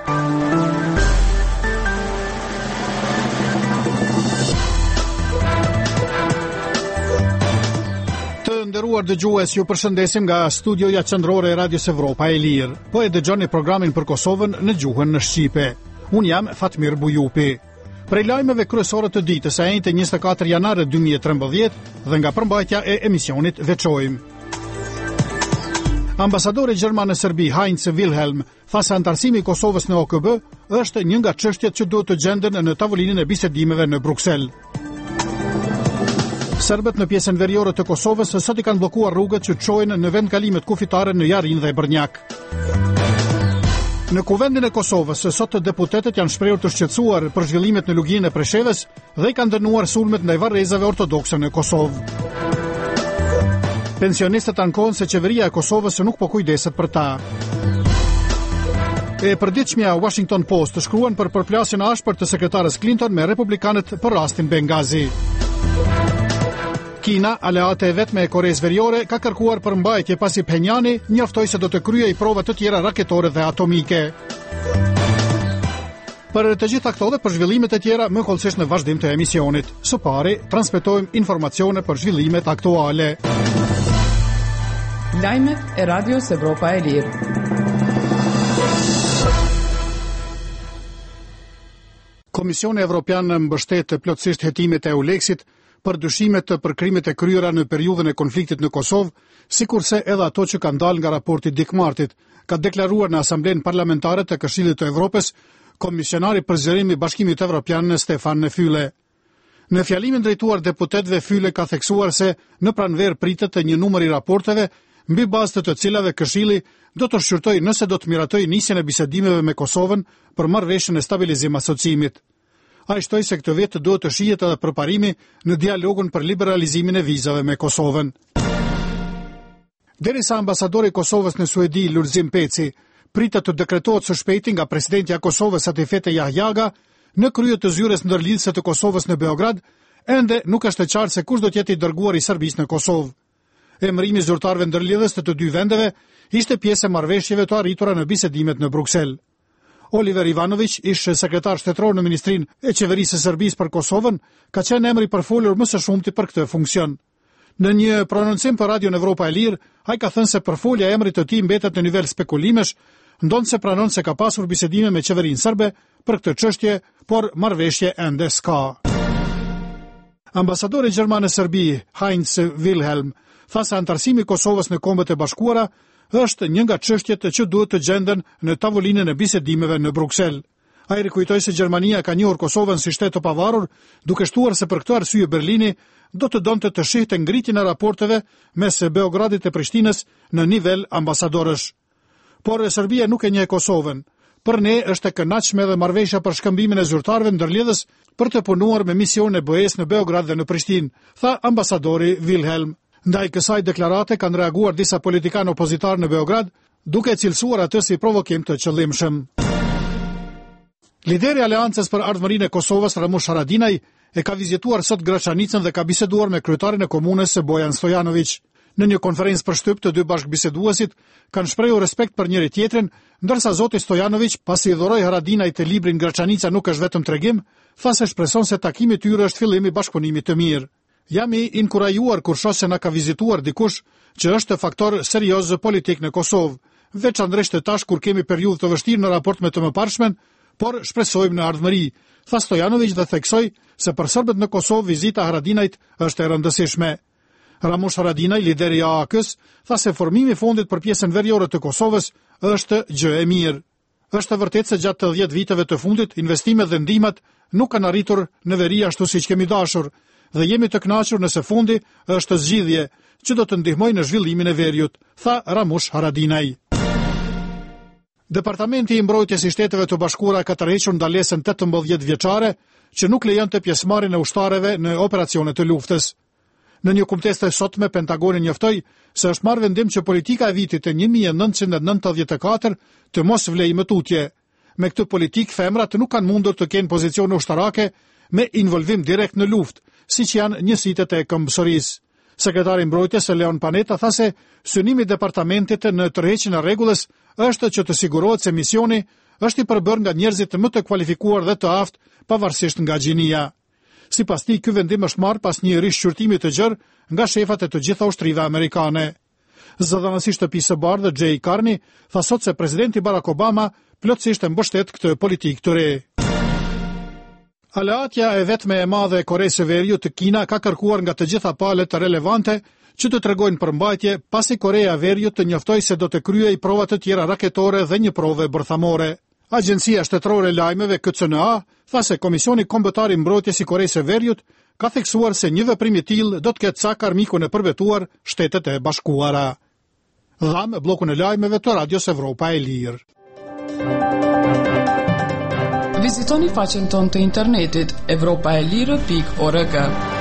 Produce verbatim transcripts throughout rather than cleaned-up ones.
Nderuar dëgjues, ju përshëndesim nga studioja qendrore e Radios Evropa e Lirë. Po e dëgjoni programin për Kosovën në gjuhën në shqipe. Unë jam Fatmir Bujupi. Prej lajmeve kryesore të ditës së njëjtë njëzet e katër janar dy mijë e trembëdhjetë dhe nga përmbajtja e emisionit veçojmë. Ambasadori gjerman në Serbi Heinz Wilhelm tha se antarësimi i Kosovës në O K B është një nga çështjet që duhet të gjenden në tavolinën e bisedimeve në Bruksel. Serbët në pjesën veriore të Kosovës sot i kanë bllokuar rrugët që çojnë në vendkalimet kufitare në Jarin dhe Brnjak. Në Kuvendin e Kosovës sot deputetët janë shprehur të shqetësuar për zhvillimet në Luginën e Preshevës dhe i kanë dënuar sulmet ndaj varrezave ortodokse në Kosovë. Pensionistët ankohen se qeveria e Kosovës nuk po kujdeset për ta. E përditshmja Washington Post shkruan për përplasjen e ashpër të sekretarës Clinton me republikanët për rastin Bengazi. Kina, aleate e vetme e Koreas Veriore, ka kërkuar përmbajtje pasi Phenjani njoftoi se do të kryejë prova të tjera raketore dhe atomike. Për të gjitha këto dhe për zhvillimet e tjera, më kollësisht në vazhdim të emisionit. Së pari, transmetojmë informacione për zhvillimet aktuale. Lajmet e Radios Evropa e Lirë. Komisioni Evropian mbështet plotësisht hetimet e EULEX-it për dyshimet për krimet e kryera në periudhën e konfliktit në Kosovë, sikurse edhe ato që kanë dalë nga raporti Dick Martit, ka deklaruar në Asamblenë Parlamentare të Këshillit të Evropës komisionari për zgjerim i Bashkimit Evropian Stefan Füle. Në fjalimin drejtuar deputetëve, Füle ka theksuar se në pranverë pritet një numër i raporteve mbi bazë të të cilave Këshilli do të shqyrtojë nëse do të miratojë nisjen e bisedimeve me Kosovën për marrëveshjen e stabilizim asociimit. A i shtoi se këtë vit duhet të shihet edhe përparimi në dialogun për liberalizimin e vizave me Kosovën. Derisa ambasadori i Kosovës në Suedi, Lulzim Peci, pritet të dekretohet së shpejti nga presidentja e Kosovës Atifete Jahjaga në krye të zyrës ndërlidhëse të Kosovës në Beograd, ende nuk është e qartë se kush do të jetë i dërguar i Serbisë në Kosovë. Emërimi i zyrtarëve ndërlidhës të të dy vendeve ishte pjesë e marrëveshjeve të arritura në bisedimet në Bruksel. Oliver Ivanović, ish sekretar shtetëror në Ministrinë e Qeverisë së Serbisë për Kosovën, ka qenë emri përfolur më së shumti për këtë funksion. Në një prononcim për Radion Evropa e Lirë, ai ka thënë se përfolja e emrit të tij mbetet në nivel spekulimesh, ndonse pranon se ka pasur bisedime me qeverinë serbe për këtë çështje, por marrëveshje ende s'ka. Ambasadori gjerman në Serbi, Heinz Wilhelm, tha se antarësimi i Kosovës në Kombet e Bashkuara është një nga çështjet që duhet të gjenden në tavolinën e bisedimeve në Bruksel. Ai rikujtoi se Gjermania ka njohur Kosovën si shtet të pavarur, duke shtuar se për këtë arsye Berlini do të donte të shihte ngritjen e raporteve mes Beogradit e Prishtinës në nivel ambasadorësh. Por Serbia nuk e njeh Kosovën. Për ne është e kënaqshme dhe marrëveshja për shkëmbimin e zyrtarëve ndërlidhës për të punuar me misionin e B E S në Beograd dhe në Prishtinë, tha ambasadori Wilhelm. Ndaj kësaj deklarate kanë reaguar disa politikanë opozitar në Beograd, duke cilësuar atë si provokim të qëllimshëm. Lideri i Aleancës për Ardhmërinë e Kosovës, Ramush Haradinaj, e ka vizituar sot Graçanicën dhe ka biseduar me kryetarin e komunës Bojan Stojanović. Në një konferencë për shtyp të dy bashkëbiseduesit kanë shprehur respekt për njëri tjetrin, ndërsa zoti Stojanović, pasi i dhuroi Haradinajt të librin Graçanica nuk është vetëm tregim, tha se shpreson se takimi i tyre është fillim i bashkëpunimit të mirë. Jam i inkurajuar kur shoh se na ka vizituar dikush që është faktor serioz politik në Kosovë, veçanërisht tash kur kemi periudhë të vështirë në raport me të mëparshmen, por shpresojmë në ardhmëri, tha Stojanović dhe theksoi se për serbët në Kosovë vizita e Haradinajt është e rëndësishme. Ramush Haradinaj, lideri i A A K-s, tha se formimi i fondit për pjesën veriore të Kosovës është gjë e mirë. Është e vërtetë se gjatë të dhjetë viteve të fundit investimet dhe ndihmat nuk kanë arritur në veri ashtu siç kemi dashur, dhe jemi të kënaqur nëse fondi është zgjidhje që do të ndihmojë në zhvillimin e veriut, tha Ramush Haradinaj. Departamenti i Mbrojtjes i Shteteve të Bashkuara ka tërhequr ndalesën tetëmbëdhjetë vjeçare që nuk lejonte pjesëmarrjen e ushtarëve në operacione të luftës. Në një kumtesë të sotme, Pentagoni njoftoi se është marrë vendim që politika e vitit të një mijë e nëntëqind e nëntëdhjetë e katër të mos vlejë më tutje. Me këtë politikë, femrat nuk kanë mundur të kenë pozicione ushtarake me involvim direkt në luftë, siç janë njësitë e këmbësorisë. Sekretari i Mbrojtjes Leon Panetta tha se synimi i departamentit në tërheqjen e rregullës është që të sigurohet se misioni është i përbërë nga njerëzit më të kualifikuar dhe të aftë, pavarësisht nga gjinia. Sipas tij, ky vendim është marrë pas një rishqyrtimi të gjerë nga shefat e të gjitha ushtrive amerikane. Zëdhënësi shtëpisë së bardhë Jay Carney tha sot se presidenti Barack Obama plotësisht e mbështet këtë politikë të re. Aleatja e vetme e madhe e Koresë së Veriut të Kina ka kërkuar nga të gjitha palët relevante që të tregojnë përmbajtje pasi Korea e Veriut të njoftoi se do të kryej prova të tjera raketore dhe një prove bërthamore. Agjencia Shtetërore e Lajmeve K C N A tha se Komisioni Kombëtar i Mbrojtjes i Koresë së Veriut ka theksuar se një veprim i tillë do të ketë cak armikun e përvetuar Shtetet e Bashkuara. Dham bllokun e lajmeve të Radios Evropa e Lirë. Vizitoni faqen tonë të internetit evropaelire pikë org.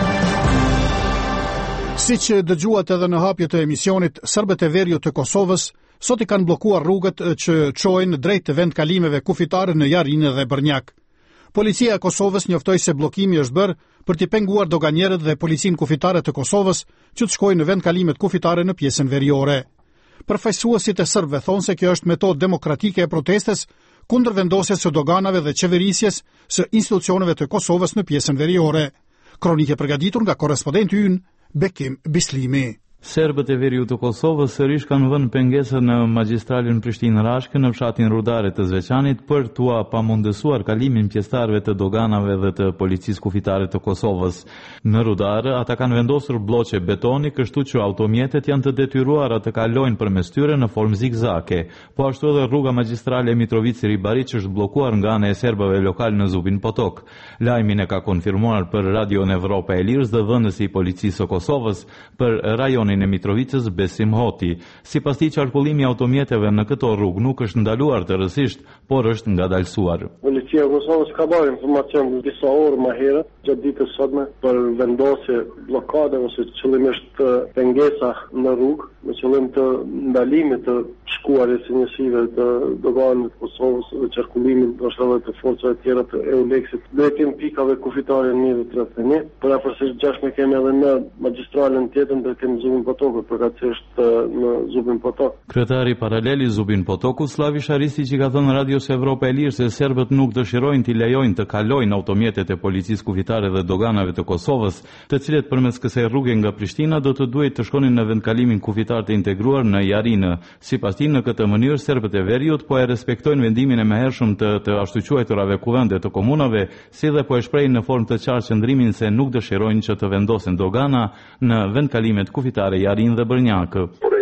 Siç dëgjuat edhe në hapje të emisionit, serbët e Veriut të Kosovës sot i kanë bllokuar rrugët që çojnë drejt vendkalimeve kufitare në Jarinë dhe Brnjak. Policia e Kosovës njoftoi se bllokimi është bërë për t'i penguar doganierët dhe policinë kufitare të Kosovës që të shkojnë në vendkalimet kufitare në pjesën veriore. Përfaqësuesit e serbëve thonë se kjo është metodë demokratike e protestës kundër vendosjes së doganave dhe qeverisjes së institucioneve të Kosovës në pjesën veriore. Kronikë përgatitur nga korrespondenti ynë Bekim Bislimi. Serbët e Veriut të Kosovës sërish kanë vënë pengesë në magjistralin Prishtinë-Rashkë në fshatin Rudare të Zveçanit për t'ua pamundësuar kalimin pjesëtarëve të doganave dhe të policisë kufitare të Kosovës. Në Rudare ata kanë vendosur bloqe betoni, kështu që automjetet janë të detyruara të kalojnë përmes tyre në formë zigzake. Po ashtu edhe rruga magjistrale Mitrovici-Ribariç është bllokuar nga ana e serbëve lokal në Zubin Potok. Lajmin e ka konfirmuar për Radio Evropa e Lirës dhe dhënësi i policisë së Kosovës për rajonin e Mitrovicës Besim Hoti. Sipas tij, qarkullimi i automjeteve në këto rrugë nuk është ndaluar tërësisht, por është ngadalësuar. Policia e Kosovës ka bërë informacion disa orë më herët gjatë ditës sotme për vendosje bllokade ose qëllimisht pengesa në rrugë me qëllim të ndalimit të shkuarjes së njësive të doganit të Kosovës dhe qarkullimin edhe të forcave tjera të EULEX-it drejtim pikave kufitare në një tretëdhjetë e një. Për afërsisht gjashtë kemi edhe në magjistralen tjetër drejtim Zubin Potokut, përkatësisht në Zubin Potok. Kryetari paraleli Zubin Potokut, Slavi Sharisti, që ka thënë Radios Evropa e Lirë se serbët nuk dëshirojnë t'i lejojnë të kalojnë automjetet e policisë kufitare dhe doganave të Kosovës, të cilët përmes kësaj rruge nga Prishtina do të duhet të shkonin në vendkalimin kufitar të integruar në Jarinë. Sipas tij, në këtë mënyrë serbët e Veriut po e respektojnë vendimin e mëhershëm të të ashtu quajturave kuvende të komunave, si dhe po e shprehin në formë të qartë qëndrimin se nuk dëshirojnë që të vendosen dogana në vendkalimet kufitare Jarinë dhe Brnjak.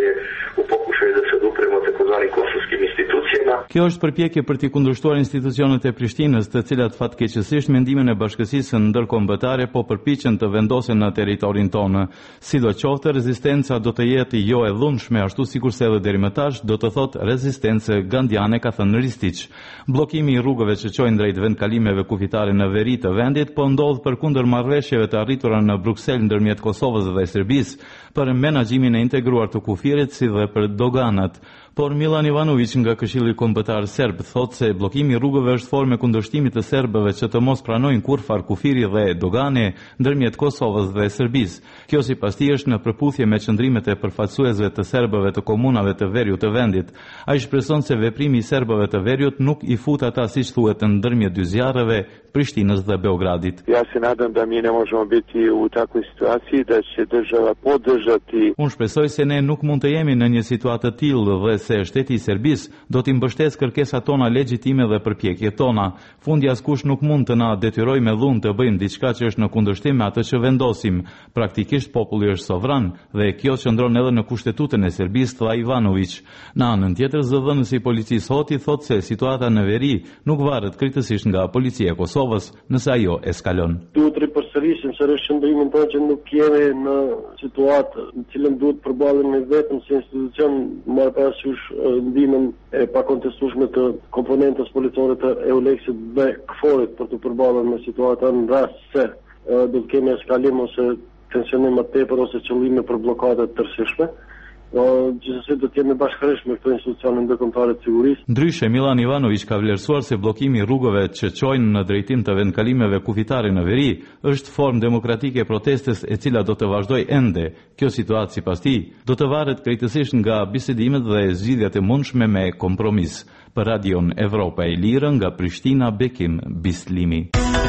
Kjo është përpjekje për t'i kundërshtuar institucionet e Prishtinës, të cilat fatkeqësisht mendimin e bashkësisë ndërkombëtare po përpiqen të vendosen në territorin tonë. Sidoqoftë, rezistenca do të jetë jo e dhunshme, ashtu sikurse edhe deri më tash do të thotë rezistencë gandiane, ka thënë Ristić. Bllokimi i rrugëve që çojnë drejt vendkalimeve kufitare në veri të vendit po ndodh përkundër marrëveshjeve të arritura në Bruksel ndërmjet Kosovës dhe Serbisë për menaxhimin e integruar të kufirit si dhe për doganat. Por Milan Ivanović nga Këshilli Kombëtar Serb thotë se bllokimi i rrugëve është formë kundërštimi të serbëve që të mos pranojnë kurfar kufiri dhe dogane ndërmjet Kosovës dhe Serbisë. Kjo sipas tij është në përputhje me qëndrimet e përfaqësuesve të serbëve të komunave të Veriut të vendit. Ai shpreson se veprimi i serbëve të Veriut nuk i fut ata siç thuhet ndërmjet dy zjarreve, Prishtinës dhe Beogradit. Ja se nadam da mi ne možemo biti u takvoj situaciji da će država podržati. Unë shpresoj se ne nuk mund të jemi në një situatë të tillë dhe se shteti i Serbisë do t'i mbështesë kërkesat tona legjitime dhe përpjekjet tona. Fundi askush nuk mund të na detyrojë me dhunë të bëjmë diçka që është në kundërshtim me atë që vendosim. Praktikisht populli është sovran dhe kjo qëndron edhe në Kushtetutën e Serbisë, tha Ivanović. Në anën tjetër, zëdhënësi i policisë Hoti thotë se situata në veri nuk varet krejtësisht nga policia e Kosovës, nëse ajo eskalon. Duhet ripërsërisim sërish qëndrimin tonë që nuk jemi në situatë në cilën duhet përballemi vetëm si institucion marrë parasysh ndihmën e pakontestueshme të komponentës policore të EULEX-it dhe KFOR-it për të përballur me situatën në rast se do të kemi eskalim ose tensionim më tepër ose qëllime për bllokade të tërësishme. Gjithsesi do të jemi bashkërisht me këto institucione ndërkombëtare të sigurisë. Ndryshe, Milan Ivanović ka vlerësuar se bllokimi i rrugëve që çojnë në drejtim të vendkalimeve kufitare në veri është formë demokratike e protestës e cila do të vazhdojë ende. Kjo situatë sipas tij do të varet krejtësisht nga bisedimet dhe zgjidhjet e mundshme me kompromis. Për Radion Evropa e Lirë nga Prishtina, Bekim Bislimi.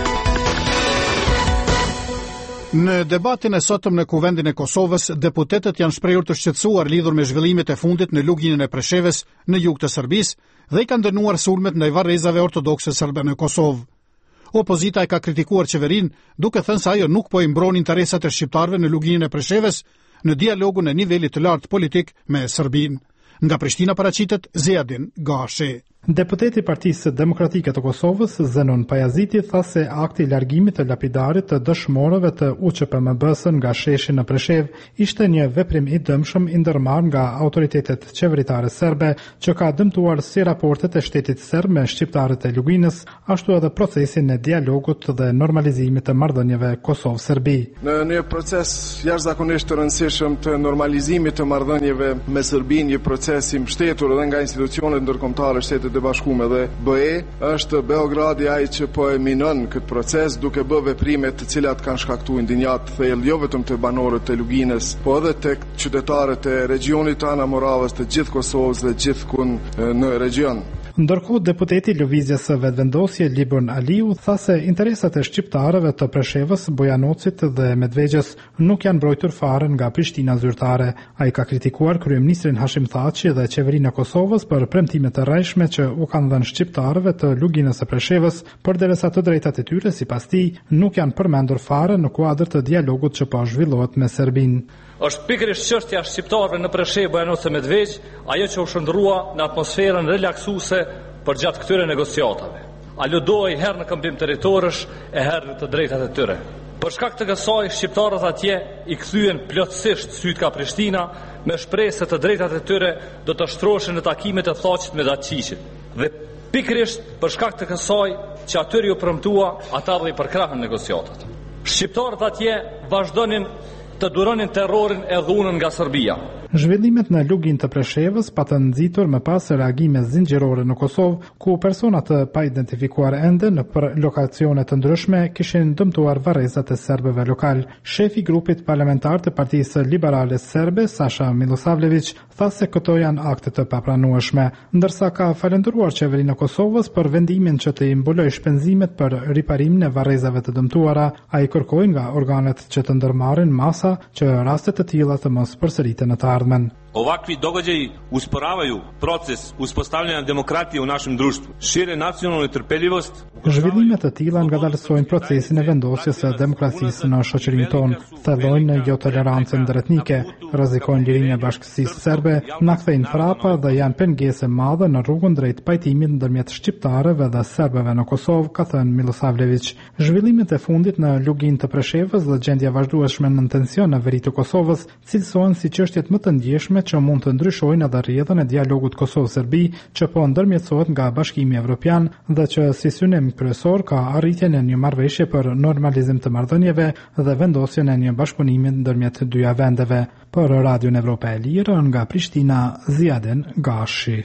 Në debatin e sotëm në Kuvendin e Kosovës, deputetët janë shprehur të shqetësuar lidhur me zhvillimet e fundit në luginën e Preshevës në jug të Serbisë dhe i kanë dënuar sulmet ndaj varrezave ortodokse serbe në Kosovë. Opozita e ka kritikuar qeverinë, duke thënë se ajo nuk po i mbron interesat e shqiptarëve në luginën e Preshevës në dialogun e nivelit të lartë politik me Serbinë. Nga Prishtina paraqitet Ziadin Gashi. Deputeti i Partisë Demokratike të Kosovës, Zenon Pajaziti, tha se akti i largimit të lapidarit të dëshmorëve të U Q P M B-s nga sheshi në Preshev ishte një veprim i dëmshëm i ndërmarrë nga autoritetet qeveritare serbe, që ka dëmtuar si raportet e shtetit serb me shqiptarët e luginës, ashtu edhe procesin e dialogut dhe normalizimit të marrëdhënieve Kosovë-Serbi. Në një proces jashtëzakonisht të rëndësishëm të normalizimit të marrëdhënieve me Serbinë, një proces i mbështetur edhe nga institucionet ndërkombëtare shtetit e bashkuar dhe B E, është Beogradi ai që po e minon këtë proces duke bërë veprime të cilat kanë shkaktuar ndinjat thellë jo vetëm të banorët të luginës, po edhe tek qytetarët e regionit të Ana-Moravës, të gjithë Kosovës dhe gjithkund në region. Ndërkohë, deputeti i Lëvizjes së Vetëvendosje Libon Aliu tha se interesat e shqiptarëve të Preshevës, Bojanocit dhe Medvegjës nuk janë mbrojtur fare nga Prishtina zyrtare. Ai ka kritikuar kryeministrin Hashim Thaçi dhe qeverinë e Kosovës për premtimet e rrejshme që u kanë dhënë shqiptarëve të luginës së Preshevës, përderisa të drejtat e tyre sipas tij nuk janë përmendur fare në kuadër të dialogut që po zhvillohet me Serbinë. Është pikërisht çështja e shqiptarëve në Preshevë, Bojanoc e Medvegjë, ajo që u shndrua në atmosferën relaksuese përgjatë këtyre negociatave. A ludohej herë në këmbim territorësh e herë të drejtat e tyre. Për shkak të kësaj, shqiptarët atje i kthyen plotësisht syt ka Prishtina me shpresë se të drejtat e tyre do të shtrohen në takimet e Thaçit me Daçiçit. Dhe pikërisht për shkak të kësaj që atyre u premtua, ata dhe i përkrahën negociatat. Shqiptarët atje vazhdonin të duronin terrorin e dhunën nga Serbia. Zhvillimet në lugin të Preshevës pa të nxitur më pas reagime zinxhirore në Kosovë, ku persona të pa identifikuar ende në për lokacione të ndryshme kishin dëmtuar varrezat e serbëve lokal. Shefi i grupit parlamentar të Partisë Liberale Serbe, Sasha Milosavljević, tha se këto janë akte të papranueshme, ndërsa ka falendëruar qeverinë e Kosovës për vendimin që të imbuloj shpenzimet për riparimin e varrezave të dëmtuara. Ai kërkoi nga organet që të ndërmarrin masa që raste të tilla të mos përsëriten në të ardhmen. Ovakvi događaji usporavaju proces uspostavljanja demokratije u našem društvu, šire nacionalnu trpeljivost. Zhvillimet të tilla ngadalësojnë procesin e vendosjes së demokracisë në shoqërinë tonë, thellojnë në jo tolerancën ndërtnike, rrezikojnë lirinë e bashkësisë serbe, na kthejnë frapa dhe janë pengesë e madhe në rrugën drejt pajtimit ndërmjet shqiptarëve dhe serbëve në Kosovë, ka thënë Milosavljević. Zhvillimet e fundit në lugin të Preshevës dhe gjendja vazhdueshme në tension në veri të Kosovës cilësohen si çështjet më të ndjeshme që mund të ndryshojnë edhe rrjedhën e dialogut Kosovë-Serbi që po ndërmjetësohet nga Bashkimi Evropian dhe që si synim kryesor ka arritjen e një marrëveshje për normalizim të marrëdhënieve dhe vendosjen e një bashkëpunimi ndërmjet të dyja vendeve. Për Radion Evropa e Lirë nga Prishtina, Ziadin Gashi.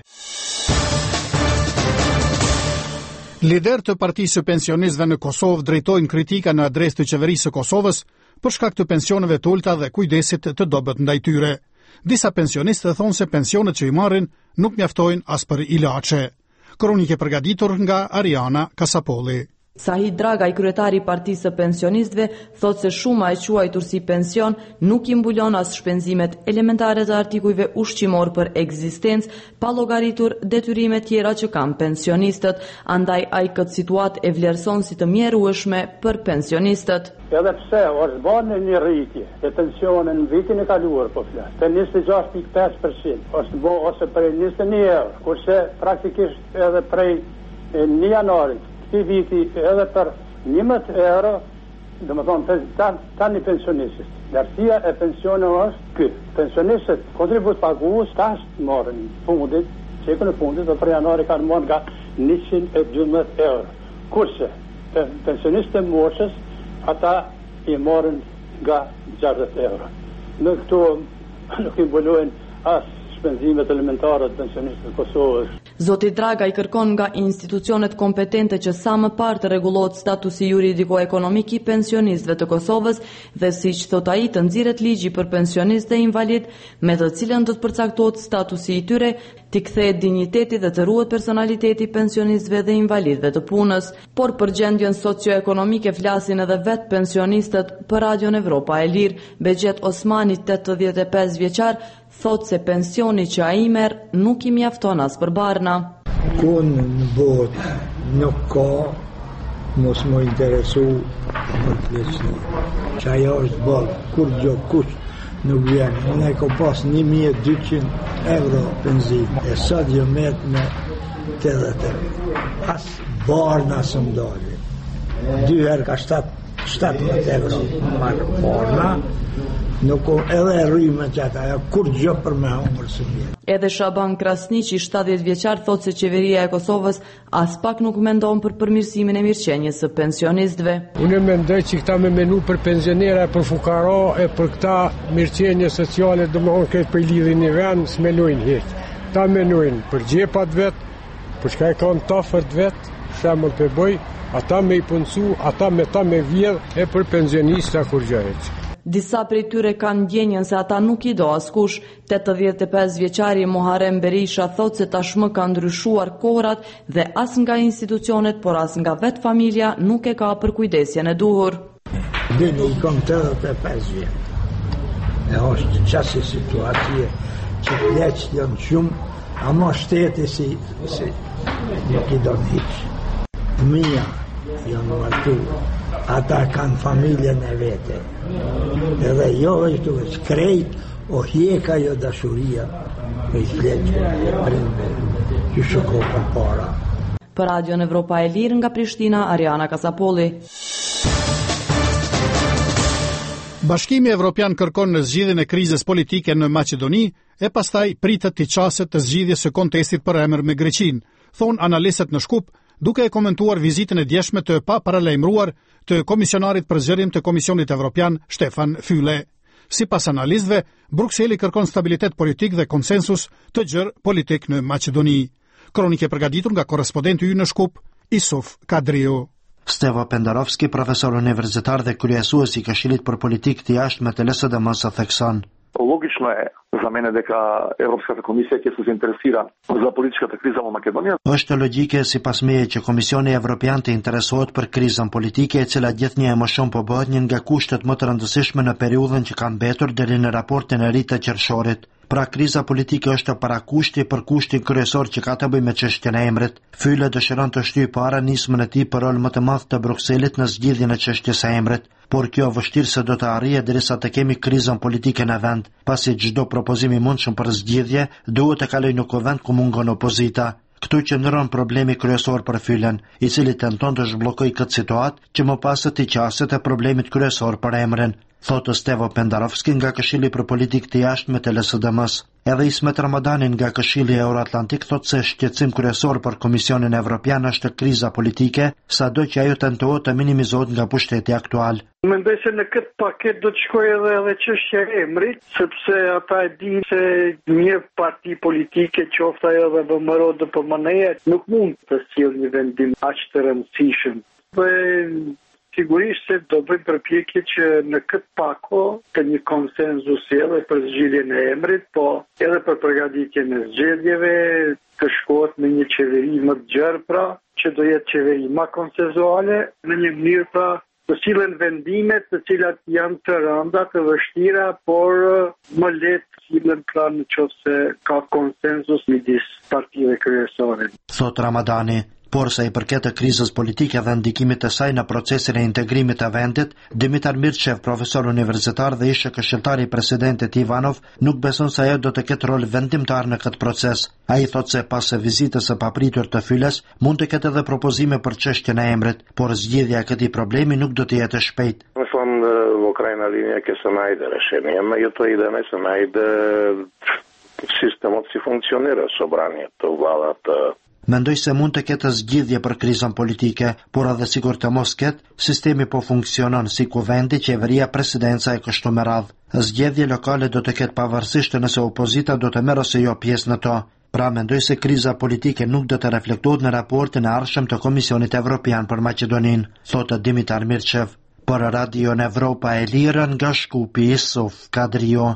Lider të Partisë së Pensionistëve në Kosovë drejtojnë kritika në adresë të qeverisë së Kosovës për shkak të pensioneve të ulta dhe kujdesit të dobët ndaj tyre. Disa pensionistë thonë se pensionet që i marrin nuk mjaftojnë as për ilaçe. Kronike përgatitur nga Ariana Kasapolli. Sahid Dragaj, kryetari i Partisë së Pensionistëve, thotë se shuma e quajtur si pension nuk i mbulon as shpenzimet elementare të artikujve ushqimor për ekzistencë, pa llogaritur detyrimet tjera që kanë pensionistët, andaj ai këtë situatë e vlerëson si të mjerueshme për pensionistët. Edhe pse është bërë një rritje e pensionit në vitin e kaluar, po flas, te njëzet e gjashtë pikë pesë përqind, është bërë ose prej njëzet e një euro, kurse praktikisht edhe prej një janarit këtij viti edhe për njëmbëdhjetë euro, domethënë tani pensionistët. Lartësia e pensionit është ky. Pensionistët kontribut pagues tash morën fundit, çekën e fundit dhe për janar kanë marrë nga njëqind e dymbëdhjetë euro. Kurse pensionistët e moshës ata i morën nga gjashtëdhjetë euro. Në këto nuk i mbulojnë as shpenzimet elementare të pensionistëve të Kosovës. Zoti Draga i kërkon nga institucionet kompetente që sa më parë të rregullohet statusi juridiko-ekonomik i pensionistëve të Kosovës dhe siç thot ai të nxirret ligji për pensionistë dhe invalid me të cilën do të përcaktohet statusi i tyre, t'i kthehet dinjiteti dhe të ruhet personaliteti i pensionistëve dhe invalidëve të punës, por për gjendjen socioekonomike flasin edhe vetë pensionistët për Radion Evropa e Lirë. Bexhet Osmani, tetëdhjetë e pesë vjeçar, thot se pensioni që ai merr nuk i mjafton as për barna. Kun në botë nuk ka mos më interesu për të leqni. Që ajo është bërë, kur gjo kush nuk vjen. Unë e ko pas një mijë e dyqind euro penzim. E sot jo met me tetëdhjetë euro. As barna së më dali. Dy herë ka shtatëdhjetë euro marë barna. Nuk o edhe rrymë që ata, kur gjë për me hongër së vjetë. Edhe Shaban Krasniqi, shtatëdhjetë vjeçar, thot se qeveria e Kosovës as pak nuk mendon për përmirësimin e mirëqenies së pensionistëve. Unë mendoj që këta me menu për pensionera, për fukara e për këta mirëqenie sociale, do më honë këtë për lidhin një vend, s'menojnë hiç. Ta menojnë për gjepat vetë, për shka e kanë tafërt vetë, shemëll për bëj, ata me i punësu, ata me ta me vjedh e për pensionista kur gjëheq. Disa prej tyre kanë ndjenjën se ata nuk i do askush. tetëdhjetë e pesë vjeçari Muharrem Berisha thot se tashmë kanë ndryshuar kohrat dhe as nga institucionet, por as nga vetë familja nuk e ka për kujdesjen e duhur. Dini i kom tetëdhjetë e pesë vjetë. E është qasi situacije që pleqët janë shumë, ama shteti si, si nuk i do në hiq. Mia janë martu. Ata kanë familjen e vete. Edhe jo është të krejt o hjeka jo dashuria me i fleqë e prindve që shoko për para. Për Radion Evropa e Lirë nga Prishtina, Ariana Kasapolli. Bashkimi Evropian kërkon në zgjidhjen e krizës politike në Maqedoni e pastaj pritet të qaset të zgjidhjes së kontestit për emër me Greqinë, thon analistët në Shkup, duke e komentuar vizitën e djeshme të pa paralajmëruar të komisionarit për zgjerim të Komisionit Evropian Stefan Füle. Sipas analistëve, Brukseli kërkon stabilitet politik dhe konsensus të gjerë politik në Maqedoni. Kronikë e përgatitur nga korrespondenti ynë në Shkup, Isuf Kadriu. Stevo Pendarovski, profesor universitar dhe kryesues i Këshillit për Politikë të Jashtme të L S D M-s, thekson: Logično je za mene дека Evropskата комисија ќе се заинтересира за политичката криза во Македонија. Është logjike sipas meje që Komisioni Evropian të interesohet për krizën politike, e cila gjithnjë e më shumë po bëhet një nga kushtet më të rëndësishme në periudhën që kanë mbetur deri në raportin e ri të qershorit. Pra kriza politike është parakushti për kushtin kryesor që ka të bëjë me çështjen e emrit. Füle dëshiron të shtyjë para nismën e tij për rol më të madh të Brukselit në zgjidhjen e çështjes së emrit, por kjo vështirë se do të arrijë derisa të kemi krizën politike në vend, pasi çdo propozim i mundshëm për zgjidhje duhet të kalojë në kuvent ku mungon opozita. Këtu qëndron problemi kryesor për Fylen, i cili tenton të zhbllokojë këtë situatë që më pas të qaset e problemit kryesor për emrin, thotë Stevo Pendarovski nga Këshilli për Politikë të Jashtme të L S D M-s. Edhe Ismet Ramadanin nga Këshilli Euroatlantik thotë se shqetësim kryesor për Komisionin Evropian është kriza politike, sado që ajo tentohet të minimizohet nga pushteti aktual. Mendoj se në këtë paket do të shkojë edhe edhe çështja e emrit, sepse ata e dinë se një parti politike, qoftë ajo dhe B M R O D P M N-ja, nuk mund të sjellë një vendim aq të rëndësishëm. Dhe sigurisht se do bëjmë përpjekje që në këtë pako të një konsenzus edhe për zgjidhjen e emrit, po edhe për përgatitjen e zgjedhjeve, të shkohet në një qeveri më të gjerë, pra, që do jetë qeveri më konsenzuale, në një mënyrë pra të sillen vendimet të cilat janë të rënda, të vështira, por më lehtë sillen pra nëse ka konsenzus midis partive kryesore. Thot Ramadani. Por sa i përket të krizës politike dhe ndikimit të saj në procesin e integrimit të vendit, Dimitar Mirçev, profesor universitar dhe ishte këshilltari i presidentit Ivanov, nuk beson se ajo do të ketë rol vendimtar në këtë proces. Ai thotë se pas vizitës së papritur të Fyles, mund të ketë edhe propozime për çështjen e emrit, por zgjidhja e këtij problemi nuk do të jetë e shpejtë. Në fond, во крайна линия ќе се најде решение, меѓутоа и да не се најде системот си функционира, собранието, владата. Mendoj se mund të ketë zgjidhje për krizën politike, por edhe sikur të mos ketë, sistemi po funksionon si ku vendi, qeveria, presidenca e kështu me radhë. Zgjedhje lokale do të ketë pavarësisht nëse opozita do të merr ose jo pjesë në to. Pra mendoj se kriza politike nuk do të reflektohet në raportin e ardhshëm të Komisionit Evropian për Maqedoninë, thotë Dimitar Mirçev. Për Radio në Evropa e Lirë nga Shkupi, Yusuf Kadrio.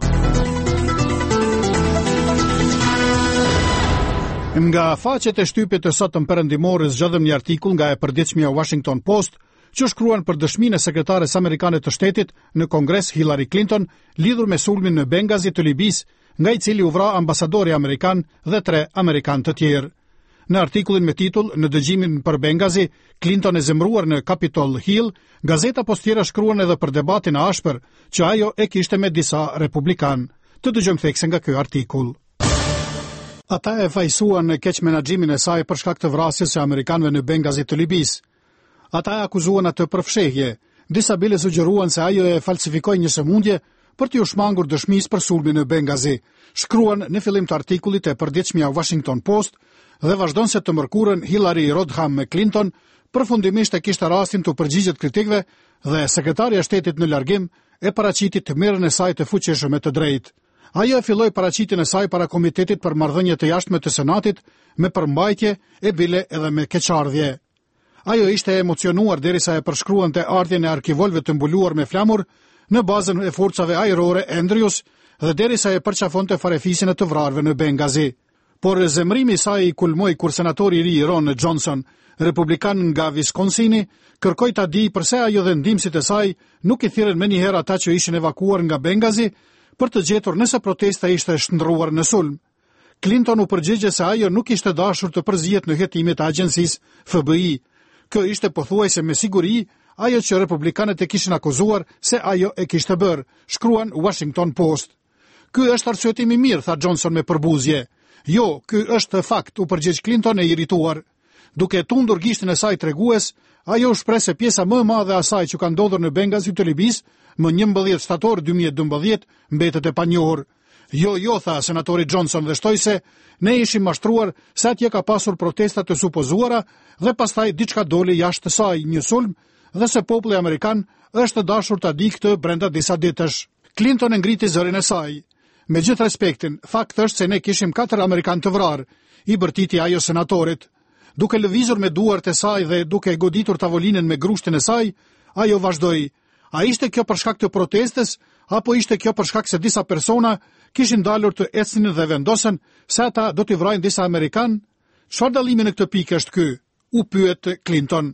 Nga faqet e shtypit të sotëm perëndimore zgjodhëm një artikull nga e përditshmja Washington Post, që shkruan për dëshminë e sekretares amerikane të shtetit në Kongres Hillary Clinton lidhur me sulmin në Bengazi të Libis, nga i cili u vra ambasadori amerikan dhe tre amerikan të tjerë. Në artikullin me titull Në dëgjimin për Bengazi, Clinton e zemruar në Capitol Hill, gazeta postiera shkruan edhe për debatin e ashpër që ajo e kishte me disa republikan. Të dëgjojmë thekse nga ky artikull. Ata e fajsuan në keq menaxhimin e saj për shkak të vrasjes së amerikanëve në Bengazi të Libis. Ata e akuzuan atë për fshehje. Disa bile sugjeruan se ajo e falsifikoi një sëmundje për t'u shmangur dëshmisë për sulmin në Bengazi. Shkruan në fillim të artikullit e përditshmja Washington Post dhe vazhdon se të mërkurën Hillary Rodham me Clinton përfundimisht e kishte rastin të përgjigjet kritikëve dhe sekretarja e shtetit në largim e paraqiti të merren e saj të fuqishëm e të drejtë. Ajo e filloi paraqitjen e saj para Komitetit për Marrëdhënie të Jashtme të Senatit me përmbajtje e bile edhe me keqardhje. Ajo ishte emocionuar derisa e përshkruante ardhjen e arkivolëve të mbuluar me flamur në bazën e forcave ajrore Andrews dhe derisa e përqafonte farefisin e të vrarëve në Bengazi. Por zemrimi i saj i kulmoi kur senatori i ri Ron Johnson, republikan nga Wisconsini, kërkoi ta di pse ajo dhe ndihmësit e saj nuk i thirrën më njëherë ata që ishin evakuar nga Bengazi për të gjetur nëse protesta ishte shndërruar në sulm. Clinton u përgjigje se ajo nuk ishte dashur të përzihet në hetimet e agjencisë F B I. Kjo ishte pothuajse me siguri ajo që republikanët e kishin akuzuar se ajo e kishte bërë, shkruan Washington Post. Ky është arsyetim i mirë, tha Johnson me përbuzje. Jo, ky është fakt, u përgjigj Clinton e irrituar. Duke tundur gishtin e saj tregues, ajo u shpreh se pjesa më e madhe e asaj që ka ndodhur në Bengazi të Libis më njëmbëdhjetë shtator dy mijë e dymbëdhjetë mbetet e panjohur. Jo, jo, tha senatori Johnson dhe shtoi se ne ishim mashtruar se atje ka pasur protesta të supozuara dhe pastaj diçka doli jashtë saj, një sulm, dhe se populli amerikan është dashur ta di këtë brenda disa ditësh. Clinton e ngriti zërin e saj. Me gjithë respektin, fakt është se ne kishim katër amerikan të vrarë, i bërtiti ajo senatorit. Duke lëvizur me duart e saj dhe duke goditur tavolinën me grushtin e saj, ajo vazhdoi. A ishte kjo për shkak të protestës, apo ishte kjo për shkak se disa persona kishin dalur të ecnin dhe vendosen se ata do t'i vrajnë disa amerikan? Çfarë dallimi në këtë pikë është ky? U pyet Clinton.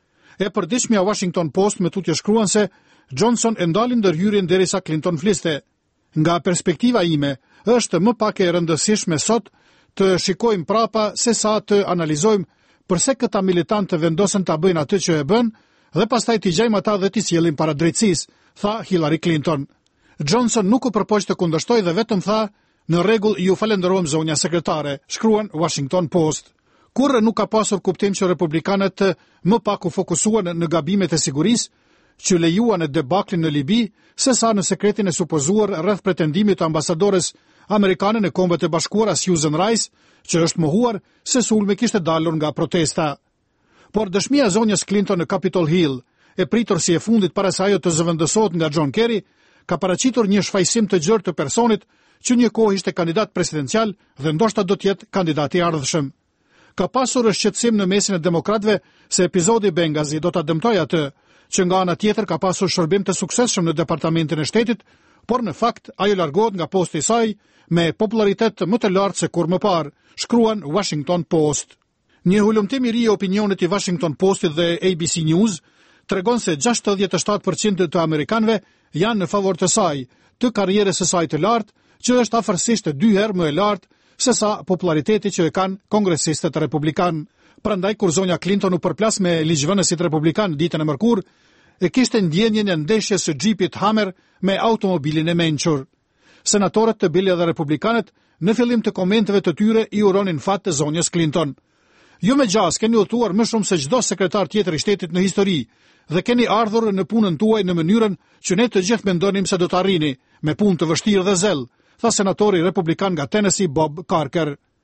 E përditshmja Washington Post me tutje shkruan se Johnson e ndali ndërhyrjen derisa Clinton fliste. Nga perspektiva ime, është më pak e rëndësishme sot të shikojmë prapa se sa të analizojmë përse këta militantë vendosen ta bëjnë atë që e bën dhe pastaj t'i gjejmë ata dhe t'i sjellin para drejtësisë, tha Hillary Clinton. Johnson nuk u përpoq të kundërshtoj dhe vetëm tha, në rregull, ju falenderojmë zonja sekretare, shkruan Washington Post. Kurrë nuk ka pasur kuptim që republikanët më pak u fokusuan në gabimet e sigurisë që lejuan në debaklin në Libi, se sa në sekretin e supozuar rreth pretendimit të ambasadores amerikane në Kombët e Bashkuara Susan Rice, që është mohuar se sulmi kishte dalur nga protesta. Por dëshmia e zonjës Clinton në Capitol Hill, e pritur si e fundit para se ajo të zëvendësohet nga John Kerry, ka paraqitur një shfaqsim të gjerë të personit që një kohë ishte kandidat presidencial dhe ndoshta do të jetë kandidati i ardhshëm. Ka pasur shqetësim në mesin e demokratëve se epizodi Bengazi do ta dëmtojë atë, që nga ana tjetër ka pasur shërbim të suksesshëm në departamentin e shtetit, por në fakt ajo largohet nga posti i saj me popularitet më të lartë se kur më parë, shkruan Washington Post. Një hulumtim i ri i opinionit i Washington Postit dhe A B C News tregon se gjashtëdhjetë e shtatë përqind të amerikanëve janë në favor të saj, të karrierës së saj të lartë, që është afërsisht dy herë më e lartë se sa populariteti që e kanë kongresistët republikanë. Prandaj kur zonja Clinton u përplas me ligjvënësit republikan ditën e mërkurë, e kishte ndjenjen e ndeshjes së xhipit Hammer me automobilin e mençur. Senatorët të bile dhe republikanët në fillim të komenteve të tyre i uronin fat të zonjës Clinton. Ju me gjas keni udhëtuar më shumë se çdo sekretar tjetër i shtetit në histori dhe keni ardhur në punën tuaj në mënyrën që ne të gjithë mendonim se do të arrini, me punë të vështirë dhe zell, tha senatori republikan nga Tennessee Bob Corker.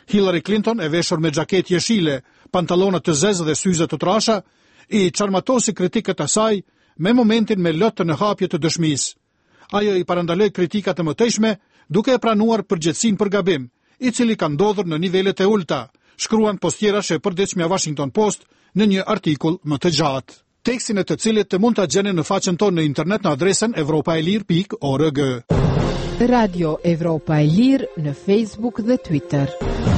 Hillary Clinton, e veshur me xhaketë jeshile, pantallona të zezë dhe syze të trasha, i çarmatosi kritikët e saj me momentin me lotë në hapje të dëshmisë. Ajo i parandaloi kritikat e mëtejshme, duke e pranuar përgjegjësinë për gabim, i cili ka ndodhur në nivelet e ulta, shkruan postjerash e përditshmja Washington Post në një artikull më të gjatë. Tekstin e të cilit të mund ta gjeni në faqen tonë në internet në adresën evropaelir pikë org. Radio Evropa e Lirë në Facebook dhe Twitter.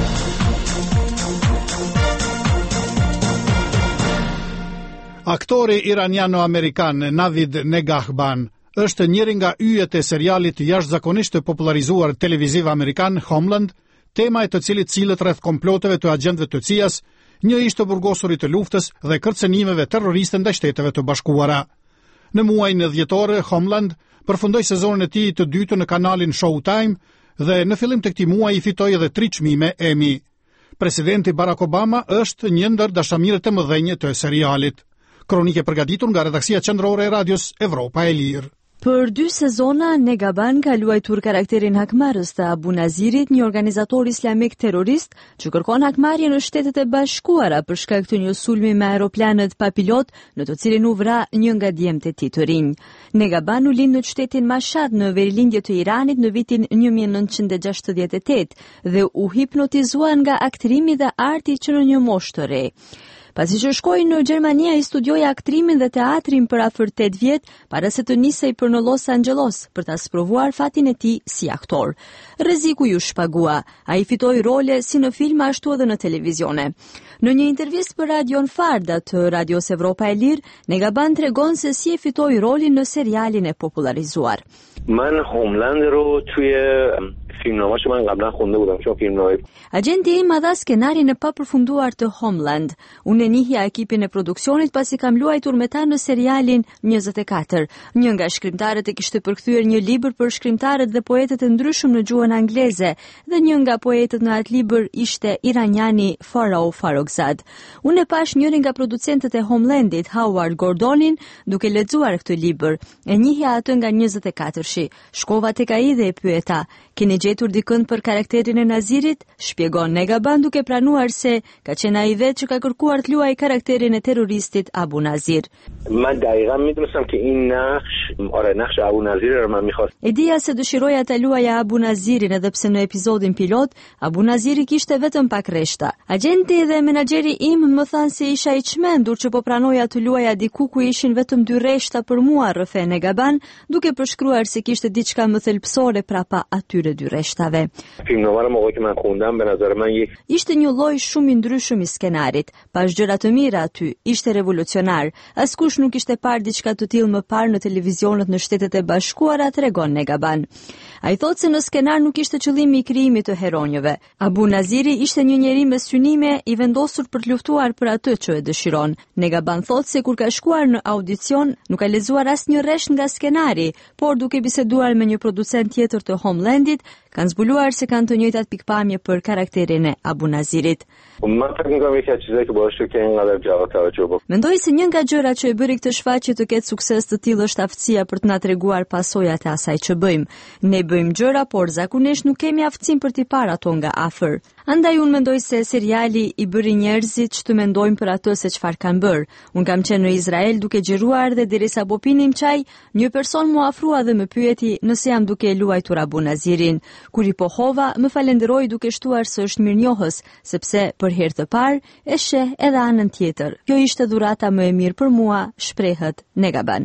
Aktori iraniano-amerikan Navid Negahban është njëri nga yjet e serialit jashtëzakonisht të popularizuar televiziv amerikan Homeland, tema e të cilit cilët rreth komploteve të agjentëve të C I A-s, një ish të burgosurit të luftës dhe kërcënimeve terroriste ndaj Shteteve të Bashkuara. Në muajin dhjetor, Homeland përfundoi sezonin e tij të dytë në kanalin Showtime dhe në fillim të këtij muaji i fitoi edhe tre çmime Emmy. Presidenti Barack Obama është një ndër dashamirët e mëdhenj të serialit. Kronike përgatitur nga redaksia qendrore e radios Evropa e Lirë. Për dy sezona, Negaban ka luajtur karakterin hakmarrës të Abu Nazirit, një organizator islamik terrorist që kërkon hakmarrje në Shtetet e Bashkuara për shkak të një sulmi me aeroplanet pa pilot, në të cilin u vra një nga djemtë e tij të rinj. Negaban u lind në qytetin Mashhad në verilindje të Iranit në vitin një mijë e nëntëqind e gjashtëdhjetë e tetë dhe u hipnotizua nga aktrimi dhe arti që në një moshë të re. Pasi që shkoi në Gjermani, ai studioi aktrimin dhe teatrin për afër tetë vjet, para se të nisej për në Los Angeles për ta sprovuar fatin e tij si aktor. Rreziku ju shpagua. Ai fitoi role si në filma ashtu edhe në televizione. Në një intervistë për Radion Farda të Radios Evropa e Lirë, Negaban tregon se si e fitoi rolin në serialin e popularizuar. من هوملند رو توی فیلمنامه‌اش من قبلا خونده بودم چون فیلمنامه Agenti im dha skenarin e papërfunduar të Homeland. Unë e njihja ekipin e produksionit pasi kam luajtur me ta në serialin njëzet e katër. Një nga shkrimtarët e kishte përkthyer një libër për shkrimtarët dhe poetët e ndryshëm në gjuhën angleze dhe një nga poetët në atë libër ishte iraniani Farao Farrokhzad. Unë e pash njërin nga producentët e Homelandit, Howard Gordonin, duke lexuar këtë libër. E njihja atë nga njëzet e katër. Shkova tek ai dhe e pyeta, keni gjetur dikënd për karakterin e Nazirit? Shpjegon Negaban duke pranuar se ka qenë ai vetë që ka kërkuar të luajë karakterin e terroristit Abu Nazir. من دقیقاً میدونستم که این نقش آره نقش ابو نظیر رو من می‌خواستم. E dija se dëshiroja ta luaja Abu Nazirin edhe pse në episodin pilot Abu Naziri kishte vetëm pak rreshta. Agenti dhe menaxheri im më thanë se isha i çmendur që po pranoja të luaja diku ku ishin vetëm dy rreshta për mua, rrëfe Negaban, duke përshkruar se kishte diçka më thelpsore prapa atyre dy rreshtave. فیلمنامه رو موقعی که من خوندم به نظر من یک Ishte një lloj shumë i ndryshëm i skenarit, pas gjëra të mira aty, ishte revolucionar. Askush nuk ishte parë diçka të tillë më parë në televizionet në Shtetet e Bashkuara, tregon Negaban. Ai thotë se në skenar nuk ishte qëllimi i krijimit të heronjëve. Abu Naziri ishte një njeri me synime i vendosur për të luftuar për atë që e dëshiron. Negaban thotë se kur ka shkuar në audicion, nuk ka lexuar asnjë rresht nga skenari, por duke biseduar me një producent tjetër të Homelandit, kanë zbuluar se kanë të njëjtat pikpamje për karakterin e Abu Nazirit. من فکر می‌کنم یکی از چیزایی که باعث شد که اینقدر جواب توجه بکنه. Mendoj se një nga gjërat që e bëri këtë shfaqje të ketë sukses të tillë është aftësia për të na treguar pasojat e asaj që bëjmë. Ne bëjmë gjëra, por zakonisht nuk kemi aftësinë për t'i parë ato nga afër. Andaj unë mendoj se seriali i bëri njerëzit që të mendojnë për atë se çfarë kanë bërë. Unë kam qenë në Izrael duke xhiruar dhe derisa po pinim çaj, një person mu afrua dhe më pyeti nëse jam duke e luajtur Abu Nazirin. Kur i pohova, më falenderoi duke shtuar se është mirënjohës, sepse për herë të parë e sheh edhe anën tjetër. Kjo ishte dhurata më e mirë për mua, shprehet Negaban.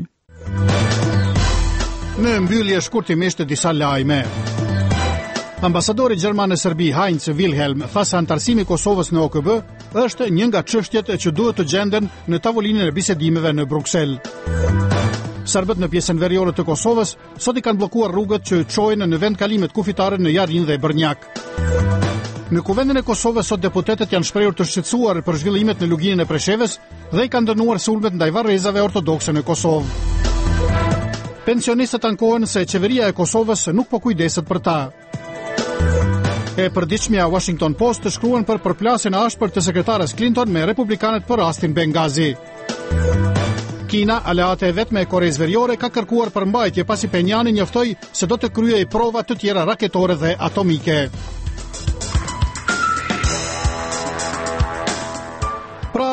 Në mbyllje shkurtimisht të disa lajme. Ambasadori gjerman në Serbi Heinz Wilhelm tha se antarësimi i Kosovës në O K B është një nga çështjet që duhet të gjenden në tavolinën e bisedimeve në Bruksel. Serbët në pjesën veriore të Kosovës sot i kanë bllokuar rrugët që çojnë në vendkalimet kufitare në Jarin dhe Brnjak. Në Kuvendin e Kosovës sot deputetët janë shprehur të shqetësuar për zhvillimet në luginën e Preshevës dhe i kanë dënuar sulmet ndaj varrezave ortodokse në Kosovë. Pensionistët ankohen se qeveria e Kosovës nuk po kujdeset për ta. E përditshmja Washington Post të shkruan për përplasjen e ashpër të sekretares Clinton me republikanët për rastin Benghazi. Kina, aleate e vetme e Koreas Veriore, ka kërkuar përmbajtje pasi Penjani njoftoi se do të kryej prova të tjera raketore dhe atomike.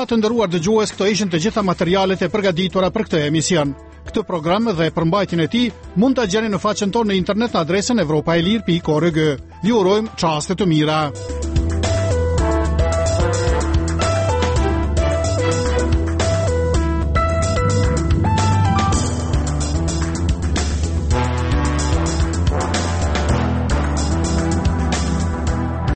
të nderuar dëgjues, këto ishin të gjitha materialet e përgatitura për këtë emision. Këtë program dhe përmbajtjen e tij mund ta gjeni në faqen tonë në internet në adresën evropaelir pikë org. Ju urojmë çaste të mira.